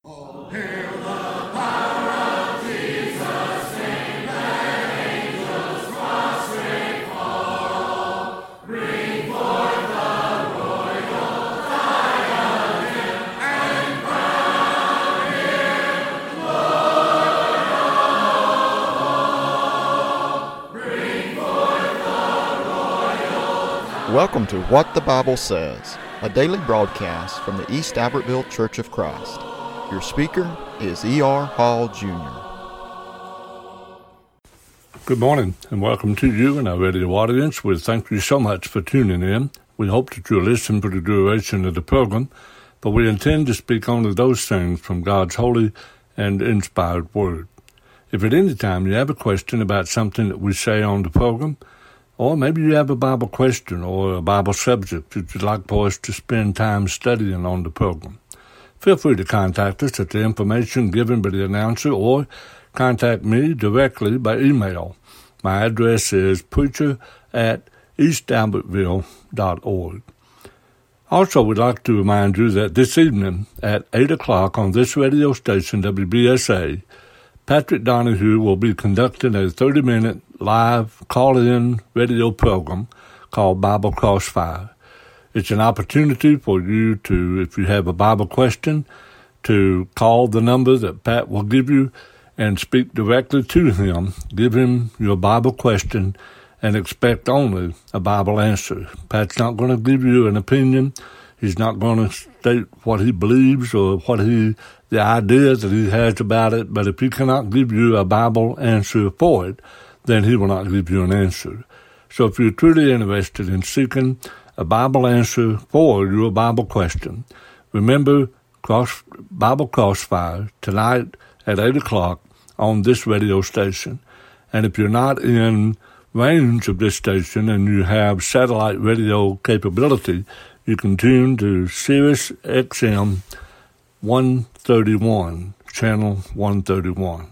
Oh, hail the power of Jesus' name, let angels prostrate fall. Bring forth the royal diadem and crown him Lord of all. Bring forth the royal diadem. Welcome to What the Bible Says, a daily broadcast from the East Albertville Church of Christ. Your speaker is E.R. Hall, Jr. Good morning, and welcome to you and our radio audience. We thank you so much for tuning in. We hope that you'll listen for the duration of the program, but we intend to speak only those things from God's holy and inspired Word. If at any time you have a question about something that we say on the program, or maybe you have a Bible question or a Bible subject that you'd like for us to spend time studying on the program, feel free to contact us at the information given by the announcer or contact me directly by email. My address is preacher@eastalbertville.org. Also, we'd like to remind you that this evening at 8 o'clock on this radio station, WBSA, Patrick Donahue will be conducting a 30-minute live call-in radio program called Bible Crossfire. It's an opportunity for you to, if you have a Bible question, to call the number that Pat will give you and speak directly to him, give him your Bible question, and expect only a Bible answer. Pat's not going to give you an opinion. He's not going to state what he believes or the idea that he has about it, but if he cannot give you a Bible answer for it, then he will not give you an answer. So if you're truly interested in seeking a Bible answer for your Bible question, remember Bible Crossfire tonight at 8 o'clock on this radio station. And if you're not in range of this station and you have satellite radio capability, you can tune to Sirius XM 131, channel 131.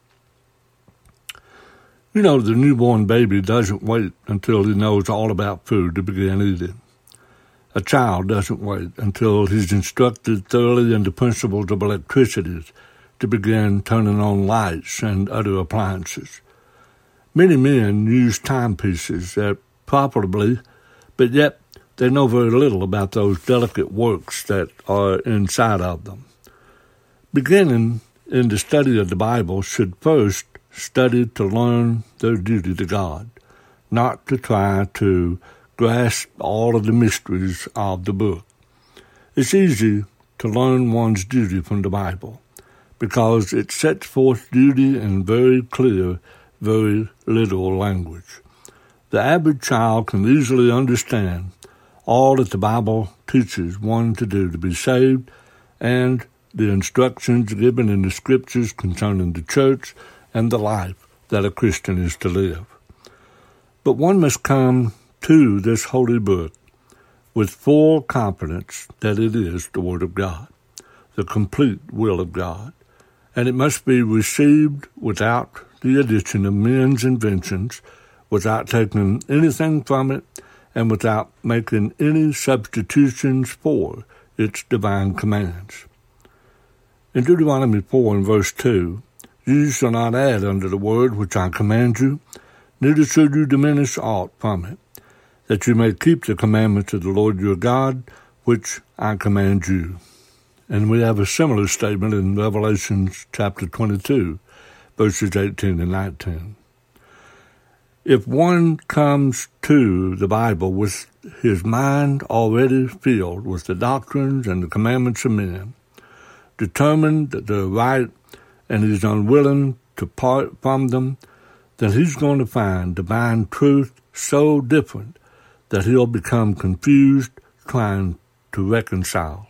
You know, the newborn baby doesn't wait until he knows all about food to begin eating. A child doesn't wait until he's instructed thoroughly in the principles of electricity to begin turning on lights and other appliances. Many men use timepieces that profitably, but yet they know very little about those delicate works that are inside of them. Beginning in the study of the Bible should first study to learn their duty to God, not to try to grasp all of the mysteries of the book. It's easy to learn one's duty from the Bible because it sets forth duty in very clear, very literal language. The average child can easily understand all that the Bible teaches one to do to be saved and the instructions given in the Scriptures concerning the church and the life that a Christian is to live. But one must come to this holy book with full confidence that it is the Word of God, the complete will of God, and it must be received without the addition of men's inventions, without taking anything from it, and without making any substitutions for its divine commands. In Deuteronomy 4 and verse 2, "You shall not add unto the word which I command you, neither should you diminish aught from it, that you may keep the commandments of the Lord your God, which I command you." And we have a similar statement in Revelation chapter 22, verses 18 and 19. If one comes to the Bible with his mind already filled with the doctrines and the commandments of men, determined that they're right, and he's unwilling to part from them, then he's going to find divine truth so different that he'll become confused trying to reconcile.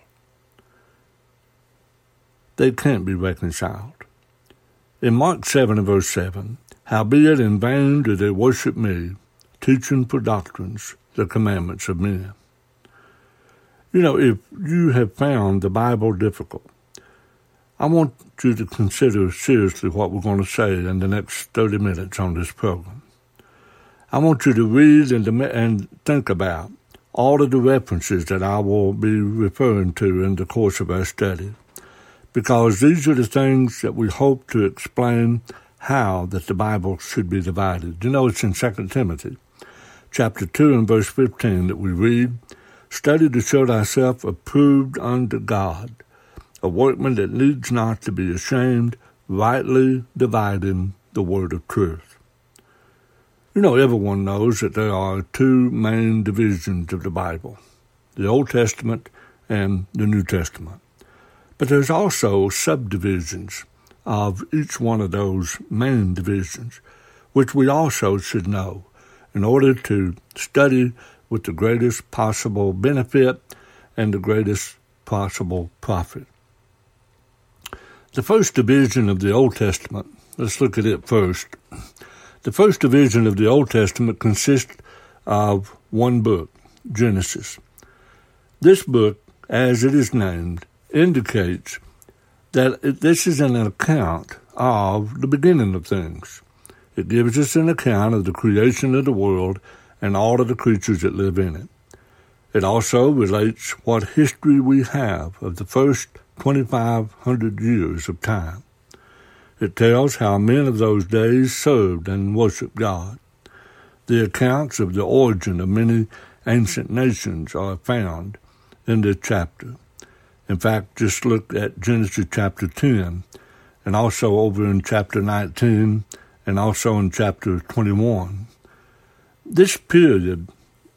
They can't be reconciled. In Mark 7 and verse 7, "Howbeit in vain do they worship me, teaching for doctrines the commandments of men." You know, if you have found the Bible difficult, I want you to consider seriously what we're going to say in the next 30 minutes on this program. I want you to read and think about all of the references that I will be referring to in the course of our study. because these are the things that we hope to explain how that the Bible should be divided. You know, it's in 2 Timothy, chapter 2 and verse 15 that we read, "Study to show thyself approved unto God, a workman that needs not to be ashamed, rightly dividing the word of truth." You know, everyone knows that there are two main divisions of the Bible, the Old Testament and the New Testament. But there's also subdivisions of each one of those main divisions, which we also should know in order to study with the greatest possible benefit and the greatest possible profit. The first division of the Old Testament, let's look at it first. The first division of the Old Testament consists of one book, Genesis. This book, as it is named, indicates that this is an account of the beginning of things. It gives us an account of the creation of the world and all of the creatures that live in it. It also relates what history we have of the first 2,500 years of time. It tells how men of those days served and worshiped God. The accounts of the origin of many ancient nations are found in this chapter. In fact, just look at Genesis chapter 10, and also over in chapter 19, and also in chapter 21. This period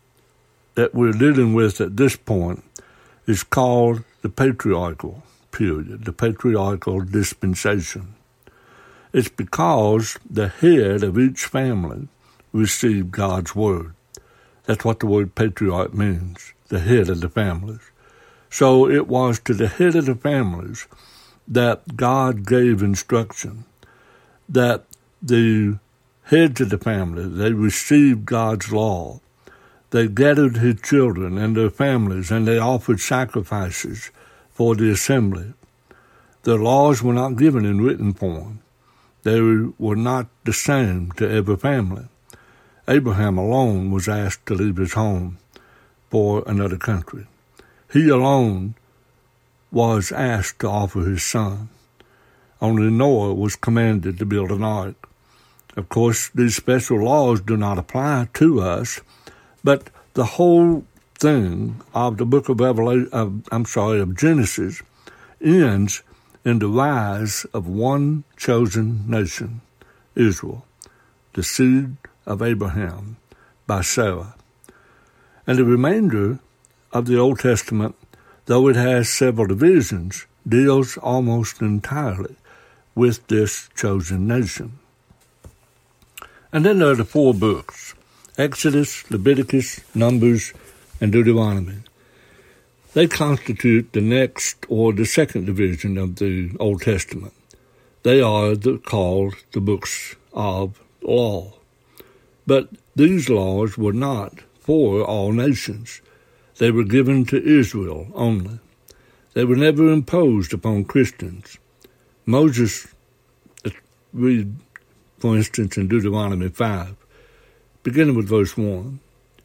that we're dealing with at this point is called the patriarchal period, the patriarchal dispensation. It's because the head of each family received God's word. That's what the word patriarch means, the head of the families. So it was to the head of the families that God gave instruction, that the heads of the family, they received God's law. They gathered his children and their families, and they offered sacrifices for the assembly. Their laws were not given in written form. They were not the same to every family. Abraham alone was asked to leave his home for another country. He alone was asked to offer his son. Only Noah was commanded to build an ark. Of course, these special laws do not apply to us, but the whole thing of the book of of Genesis ends in the rise of one chosen nation, Israel, the seed of Abraham by Sarah. And the remainder of the Old Testament, though it has several divisions, deals almost entirely with this chosen nation. And then there are the four books, Exodus, Leviticus, Numbers, and Deuteronomy. They constitute the next or the second division of the Old Testament. They are called the books of law. But these laws were not for all nations. They were given to Israel only. They were never imposed upon Christians. Moses, read, for instance, in Deuteronomy 5, beginning with verse 1.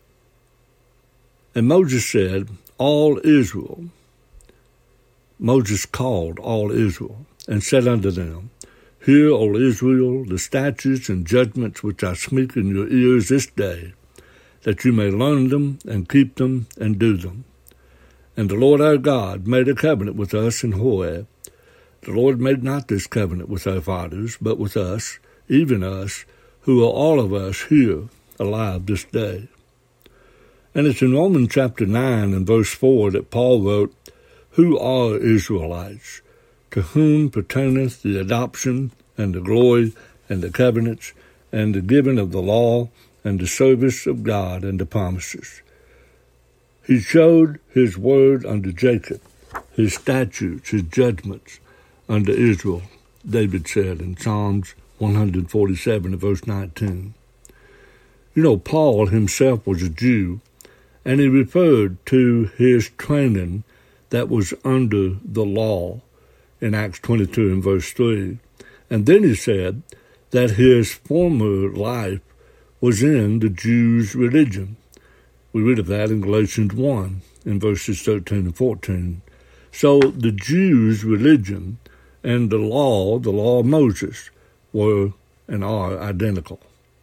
And Moses said, all Israel, Moses called all Israel, and said unto them, Hear, O Israel, the statutes and judgments which I speak in your ears this day, that you may learn them and keep them and do them. And the Lord our God made a covenant with us in Horeb. The Lord made not this covenant with our fathers, but with us, even us, who are all of us here alive this day. And it's in Romans chapter 9 and verse 4 that Paul wrote, Who are Israelites, to whom pertaineth the adoption and the glory and the covenants and the giving of the law and the service of God and the promises. He showed his word unto Jacob, his statutes, his judgments unto Israel, David said in Psalms 147 verse 19. You know, Paul himself was a Jew, and he referred to his training that was under the law in Acts 22 and verse 3. And then he said that his former life was in the Jews' religion. We read of that in Galatians 1 in verses 13 and 14. So the Jews' religion and the law of Moses, were and are identical.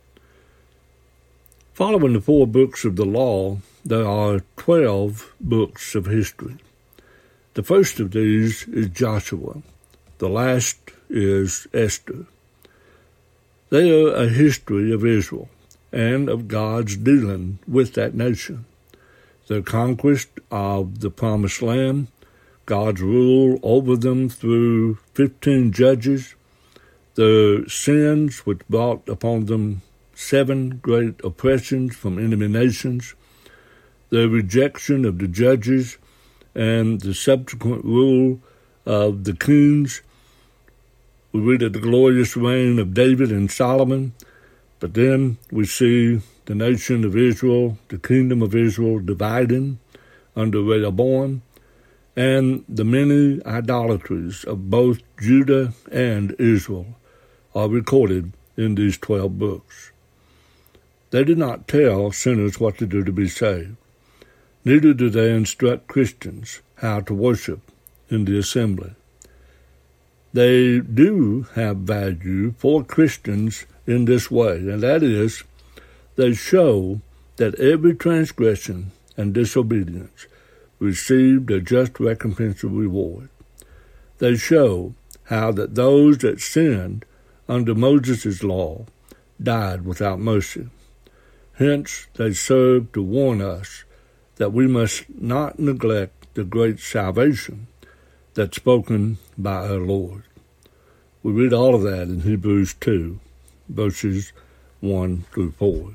Following the 4 books of the law, there are 12 books of history. The first of these is Joshua. The last is Esther. They are a history of Israel and of God's dealing with that nation. Their conquest of the Promised Land, God's rule over them through 15 judges, their sins which brought upon them 7 great oppressions from enemy nations, their rejection of the judges, and the subsequent rule of the kings. We read of the glorious reign of David and Solomon, but then we see the nation of Israel, the kingdom of Israel, dividing under Rehoboam, and the many idolatries of both Judah and Israel are recorded in these 12 books. They did not tell sinners what to do to be saved. Neither do they instruct Christians how to worship in the assembly. They do have value for Christians in this way, and that is, they show that every transgression and disobedience received a just recompense of reward. They show how that those that sinned under Moses' law died without mercy. Hence, they serve to warn us that we must not neglect the great salvation that's spoken by our Lord. We read all of that in Hebrews 2, verses 1 through 4.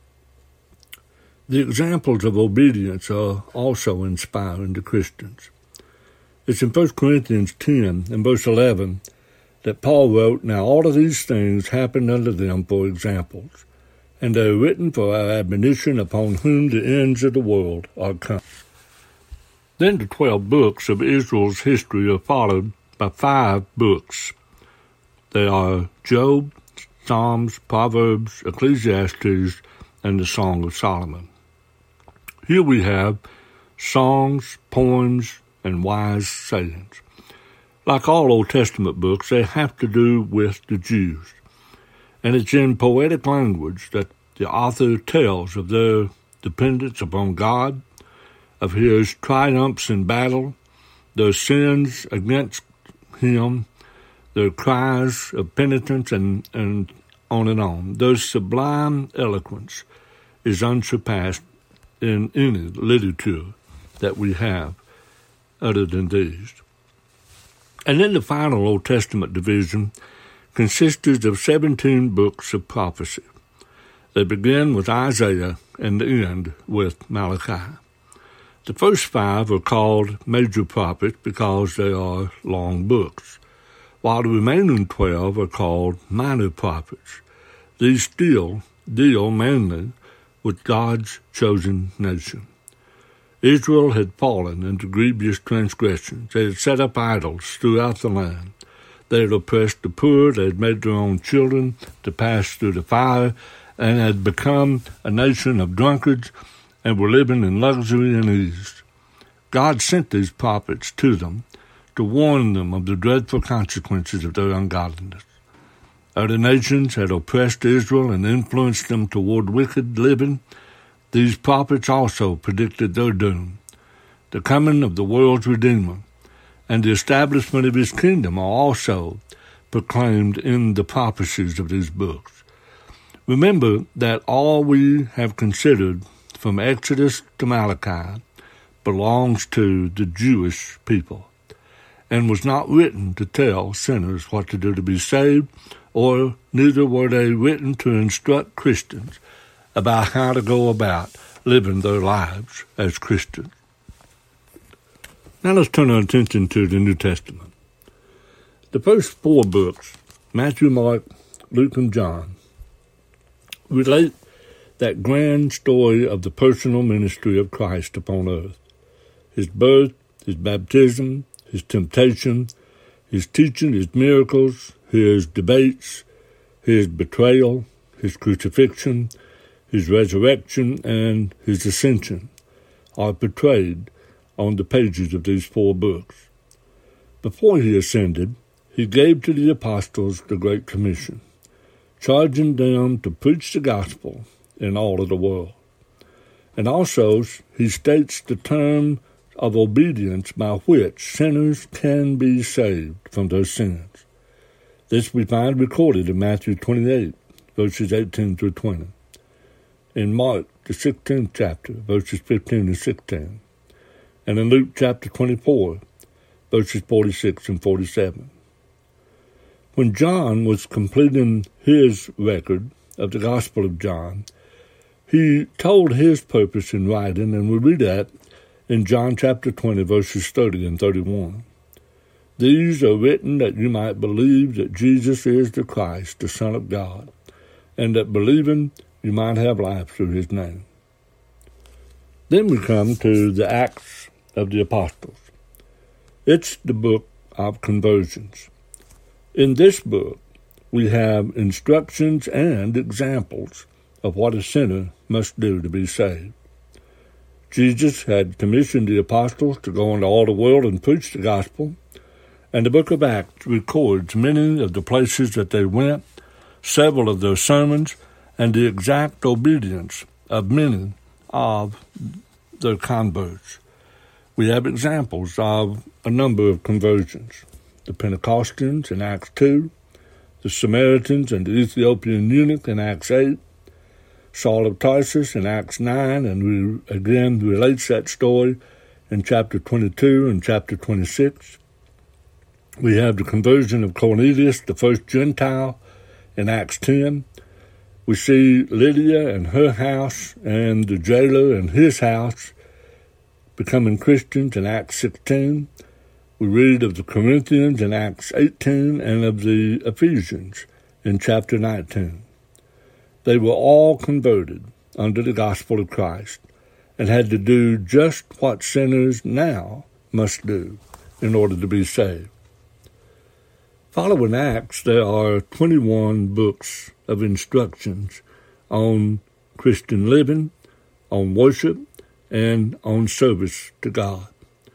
The examples of obedience are also inspiring to Christians. It's in 1 Corinthians 10 and verse 11 that Paul wrote, "Now all of these things happened unto them for examples, and they are written for our admonition, upon whom the ends of the world are come." Then the 12 books of Israel's history are followed by 5 books. They are Job, Psalms, Proverbs, Ecclesiastes, and the Song of Solomon. Here we have songs, poems, and wise sayings. Like all Old Testament books, they have to do with the Jews. And it's in poetic language that the author tells of their dependence upon God, of his triumphs in battle, their sins against him, their cries of penitence, and on and on. Their sublime eloquence is unsurpassed in any literature that we have other than these. And then the final Old Testament division consisted of 17 books of prophecy. They begin with Isaiah and end with Malachi. The first 5 are called major prophets because they are long books, while the remaining 12 are called minor prophets. These still deal mainly with God's chosen nation. Israel had fallen into grievous transgressions. They had set up idols throughout the land. They had oppressed the poor. They had made their own children to pass through the fire, and had become a nation of drunkards and were living in luxury and ease. God sent these prophets to them to warn them of the dreadful consequences of their ungodliness. Other nations had oppressed Israel and influenced them toward wicked living. These prophets also predicted their doom. The coming of the world's Redeemer and the establishment of his kingdom are also proclaimed in the prophecies of these books. Remember that all we have considered from Exodus to Malachi belongs to the Jewish people and was not written to tell sinners what to do to be saved, or neither were they written to instruct Christians about how to go about living their lives as Christians. Now let's turn our attention to the New Testament. The first 4 books, Matthew, Mark, Luke, and John, relate that grand story of the personal ministry of Christ upon earth. His birth, his baptism, his temptation, his teaching, his miracles, his debates, his betrayal, his crucifixion, his resurrection, and his ascension are portrayed on the pages of these 4 books. Before he ascended, he gave to the apostles the Great Commission, charging them to preach the gospel in all of the world. And also, he states the term of obedience by which sinners can be saved from their sins. This we find recorded in Matthew 28, verses 18 through 20, in Mark, the 16th chapter, verses 15 and 16, and in Luke chapter 24, verses 46 and 47. When John was completing his record of the Gospel of John, he told his purpose in writing, and we read that in John chapter 20, verses 30 and 31. These are written that you might believe that Jesus is the Christ, the Son of God, and that believing you might have life through his name. Then we come to the Acts of the Apostles. It's the book of conversions. In this book, we have instructions and examples of what a sinner must do to be saved. Jesus had commissioned the apostles to go into all the world and preach the gospel, and the book of Acts records many of the places that they went, several of their sermons, and the exact obedience of many of their converts. We have examples of a number of conversions. The Pentecostals in Acts 2, the Samaritans and the Ethiopian eunuch in Acts 8, Saul of Tarsus in Acts 9, and we again relates that story in chapter 22 and chapter 26. We have the conversion of Cornelius, the first Gentile, in Acts 10. We see Lydia and her house and the jailer and his house becoming Christians in Acts 16. We read of the Corinthians in Acts 18 and of the Ephesians in chapter 19. They were all converted under the gospel of Christ and had to do just what sinners now must do in order to be saved. Following Acts, there are 21 books of instructions on Christian living, on worship, and on service to God.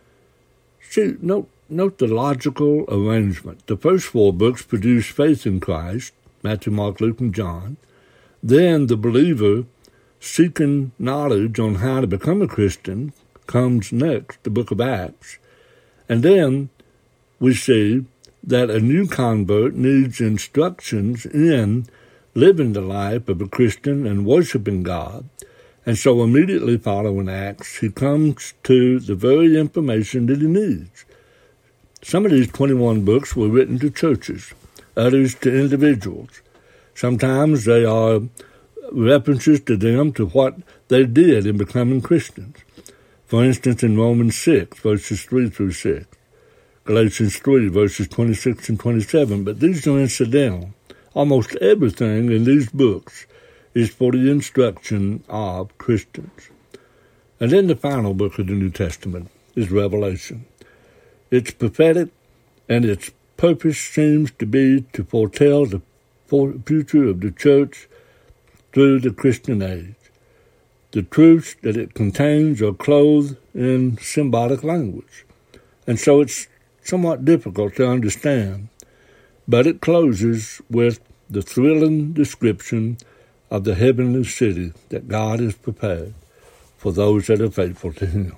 See, note the logical arrangement. The first 4 books produce faith in Christ, Matthew, Mark, Luke, and John. Then the believer seeking knowledge on how to become a Christian comes next, the book of Acts. And then we see that a new convert needs instructions in living the life of a Christian and worshiping God. And so immediately following Acts, he comes to the very information that he needs. Some of these 21 books were written to churches, others to individuals. Sometimes they are references to them to what they did in becoming Christians. For instance, in Romans 6, verses 3 through 6, Galatians 3, verses 26 and 27, but these are incidental. Almost everything in these books is for the instruction of Christians. And then the final book of the New Testament is Revelation. It's prophetic, and its purpose seems to be to foretell the future of the church through the Christian age. The truths that it contains are clothed in symbolic language, and so it's somewhat difficult to understand, but it closes with the thrilling description of the heavenly city that God has prepared for those that are faithful to Him.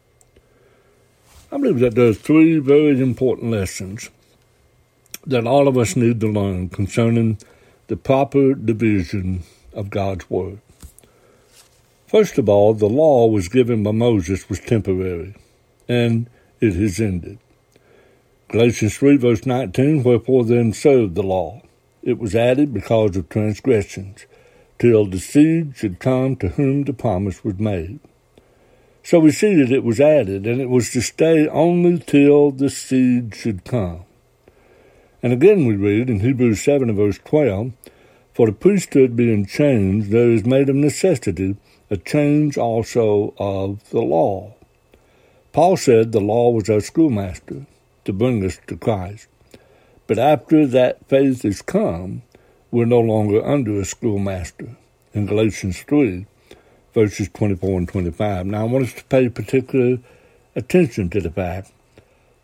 I believe that there are 3 very important lessons that all of us need to learn concerning the proper division of God's Word. First of all, the law was given by Moses was temporary, and it has ended. Galatians 3, verse 19, wherefore then served the law. It was added because of transgressions, till the seed should come to whom the promise was made. So we see that it was added, and it was to stay only till the seed should come. And again we read in Hebrews 7 and verse 12, for the priesthood being changed, there is made of necessity a change also of the law. Paul said the law was our schoolmaster to bring us to Christ. But after that faith is come, we're no longer under a schoolmaster. In Galatians 3, verses 24 and 25. Now I want us to pay particular attention to the fact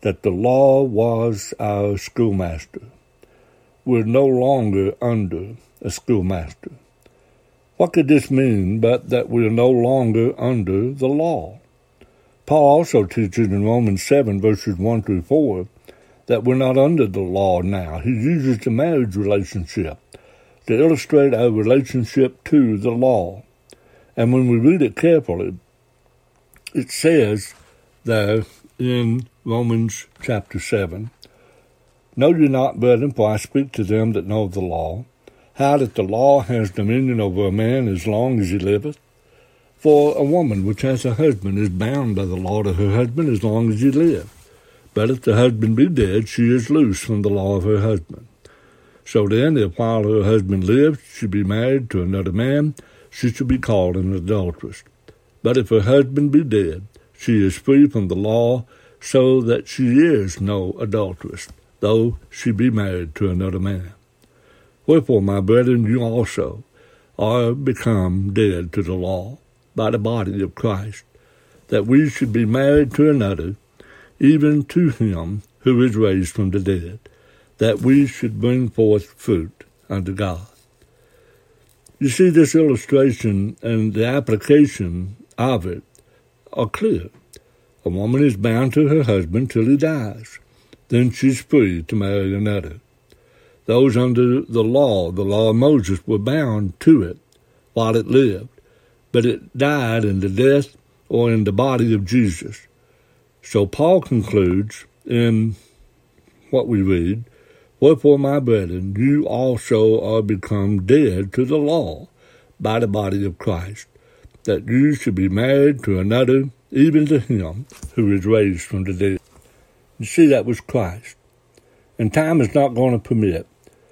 that the law was our schoolmaster. We're no longer under a schoolmaster. What could this mean but that we're no longer under the law? Paul also teaches in Romans 7, verses 1 through 4, that we're not under the law now. He uses the marriage relationship to illustrate our relationship to the law. And when we read it carefully, it says there in Romans chapter 7, "Know ye not, brethren, for I speak to them that know the law, how that the law has dominion over a man as long as he liveth? For a woman which has a husband is bound by the law to her husband as long as he live. But if the husband be dead, she is loose from the law of her husband. So then, if while her husband lives she be married to another man, she shall be called an adulteress. But if her husband be dead, she is free from the law, so that she is no adulteress, though she be married to another man. Wherefore, my brethren, you also are become dead to the law by the body of Christ, that we should be married to another, even to him who is raised from the dead, that we should bring forth fruit unto God." You see, this illustration and the application of it are clear. A woman is bound to her husband till he dies. Then she's free to marry another. Those under the law of Moses, were bound to it while it lived, but it died in the death or in the body of Jesus. So Paul concludes in what we read, "Wherefore, my brethren, you also are become dead to the law by the body of Christ, that you should be married to another, even to him who is raised from the dead." You see, that was Christ. And time is not going to permit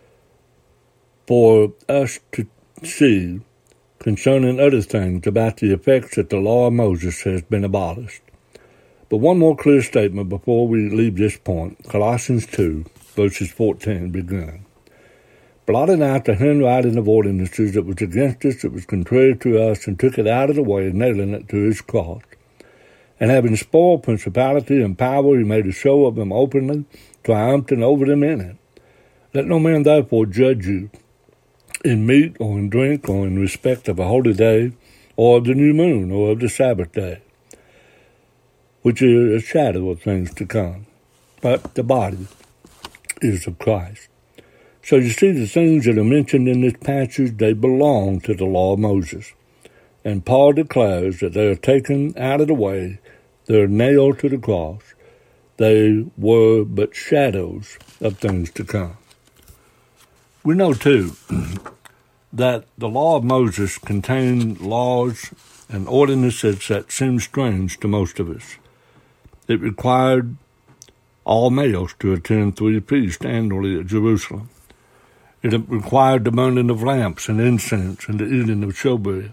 for us to see concerning other things about the effects that the law of Moses has been abolished. But one more clear statement before we leave this point. Colossians 2, verses 14 begin. "Blotted out the handwriting of ordinances that was against us, that was contrary to us, and took it out of the way, nailing it to his cross. And having spoiled principality and power, he made a show of them openly, triumphing over them in it. Let no man therefore judge you in meat or in drink or in respect of a holy day, or of the new moon, or of the Sabbath day, which is a shadow of things to come. But the body is of Christ." So you see, the things that are mentioned in this passage, they belong to the law of Moses. And Paul declares that they are taken out of the way, they are nailed to the cross. They were but shadows of things to come. We know, too, that the law of Moses contained laws and ordinances that seem strange to most of us. It required all males to attend 3 feasts annually at Jerusalem. It required the burning of lamps and incense and the eating of showbread.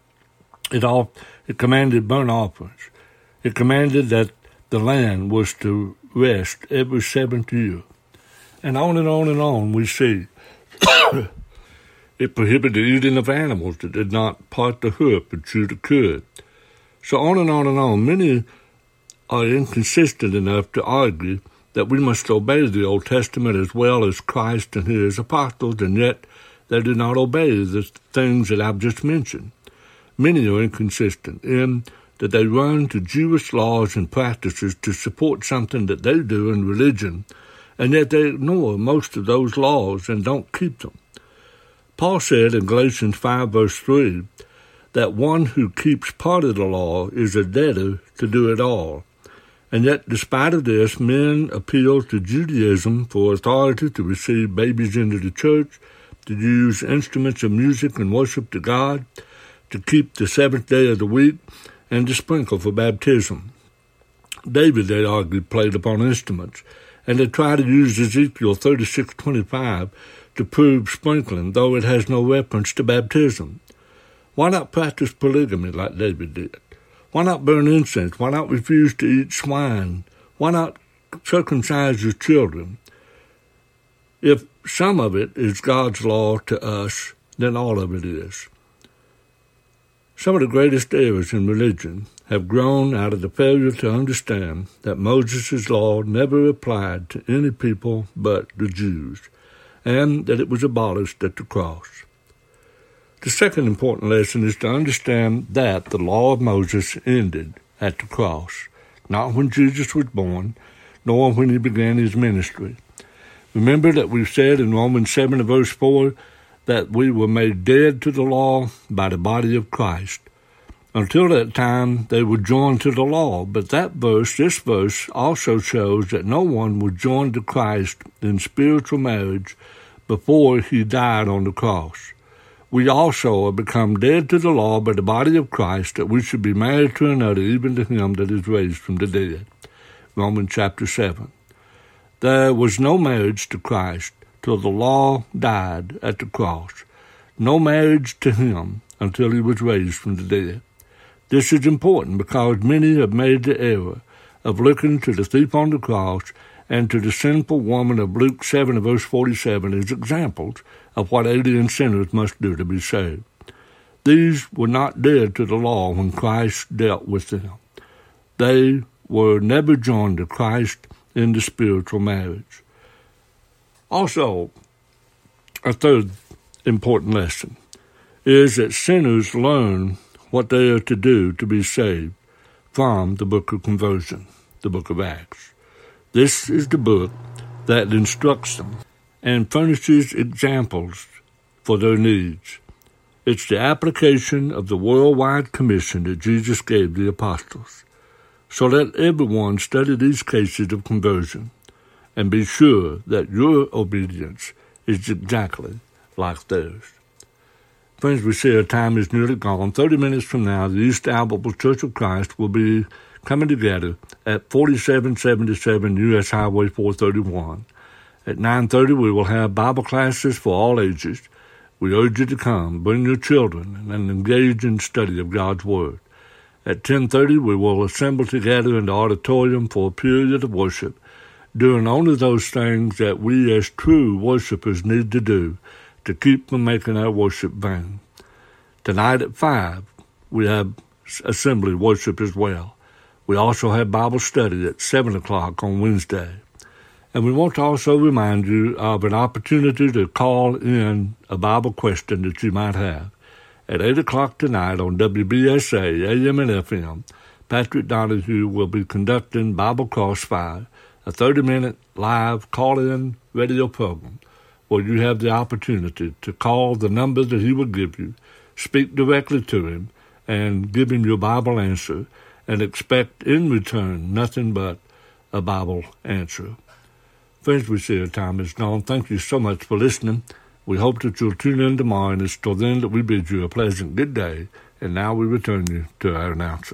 It commanded burnt offerings. It commanded that the land was to rest every 7th year. And on and on and on we see. It prohibited the eating of animals that did not part the hoof and chew the cud. So on and on and on. Many are inconsistent enough to argue that we must obey the Old Testament as well as Christ and his apostles, and yet they do not obey the things that I've just mentioned. Many are inconsistent in that they run to Jewish laws and practices to support something that they do in religion, and yet they ignore most of those laws and don't keep them. Paul said in Galatians 5, verse 3, that one who keeps part of the law is a debtor to do it all. And yet, despite of this, men appeal to Judaism for authority to receive babies into the church, to use instruments of music and worship to God, to keep the 7th day of the week, and to sprinkle for baptism. David, they argued, played upon instruments, and they try to use Ezekiel 36:25 to prove sprinkling, though it has no reference to baptism. Why not practice polygamy like David did? Why not burn incense? Why not refuse to eat swine? Why not circumcise your children? If some of it is God's law to us, then all of it is. Some of the greatest errors in religion have grown out of the failure to understand that Moses' law never applied to any people but the Jews, and that it was abolished at the cross. The second important lesson is to understand that the law of Moses ended at the cross, not when Jesus was born, nor when he began his ministry. Remember that we said in Romans 7 verse 4 that we were made dead to the law by the body of Christ. Until that time, they were joined to the law, but this verse also shows that no one was joined to Christ in spiritual marriage before he died on the cross. We also are become dead to the law by the body of Christ, that we should be married to another, even to him that is raised from the dead. Romans chapter 7. There was no marriage to Christ till the law died at the cross. No marriage to him until he was raised from the dead. This is important because many have made the error of looking to the thief on the cross and to the sinful woman of Luke 7 verse 47 as examples of what alien sinners must do to be saved. These were not dead to the law when Christ dealt with them. They were never joined to Christ in the spiritual marriage. Also, a third important lesson is that sinners learn what they are to do to be saved from the book of conversion, the book of Acts. This is the book that instructs them and furnishes examples for their needs. It's the application of the worldwide commission that Jesus gave the apostles. So let everyone study these cases of conversion and be sure that your obedience is exactly like theirs. Friends, we see our time is nearly gone. 30 minutes from now, the East Albertville Church of Christ will be coming together at 4777 U.S. Highway 431. At 9:30, we will have Bible classes for all ages. We urge you to come, bring your children, and engage in study of God's Word. At 10:30, we will assemble together in the auditorium for a period of worship, doing only those things that we as true worshipers need to do to keep from making our worship vain. Tonight at 5, we have assembly worship as well. We also have Bible study at 7 o'clock on Wednesday. And we want to also remind you of an opportunity to call in a Bible question that you might have. At 8 o'clock tonight on WBSA, AM and FM, Patrick Donahue will be conducting Bible Crossfire, a 30-minute live call-in radio program where you have the opportunity to call the number that he will give you, speak directly to him, and give him your Bible answer, and expect in return nothing but a Bible answer. Friends, we see our time is gone. Thank you so much for listening. We hope that you'll tune in tomorrow, and it's till then that we bid you a pleasant good day. And now we return you to our announcer.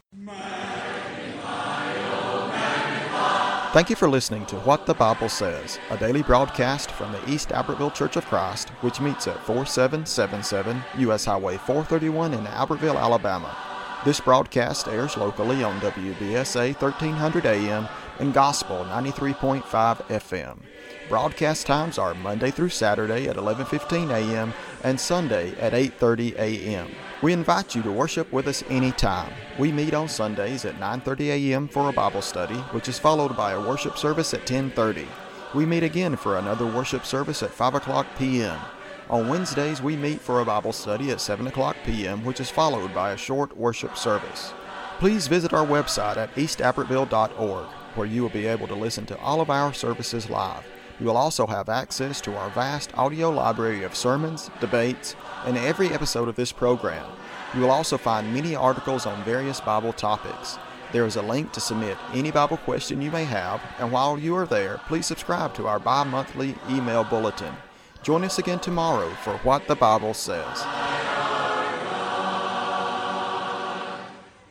Thank you for listening to What the Bible Says, a daily broadcast from the East Albertville Church of Christ, which meets at 4777 U.S. Highway 431 in Albertville, Alabama. This broadcast airs locally on WBSA 1300 AM and Gospel 93.5 FM. Broadcast times are Monday through Saturday at 11:15 a.m. and Sunday at 8:30 a.m. We invite you to worship with us anytime. We meet on Sundays at 9:30 a.m. for a Bible study, which is followed by a worship service at 10:30. We meet again for another worship service at 5 o'clock p.m. On Wednesdays, we meet for a Bible study at 7 o'clock p.m., which is followed by a short worship service. Please visit our website at eastalbertville.org, where you will be able to listen to all of our services live. You will also have access to our vast audio library of sermons, debates, and every episode of this program. You will also find many articles on various Bible topics. There is a link to submit any Bible question you may have, and while you are there, please subscribe to our bi-monthly email bulletin. Join us again tomorrow for What the Bible Says.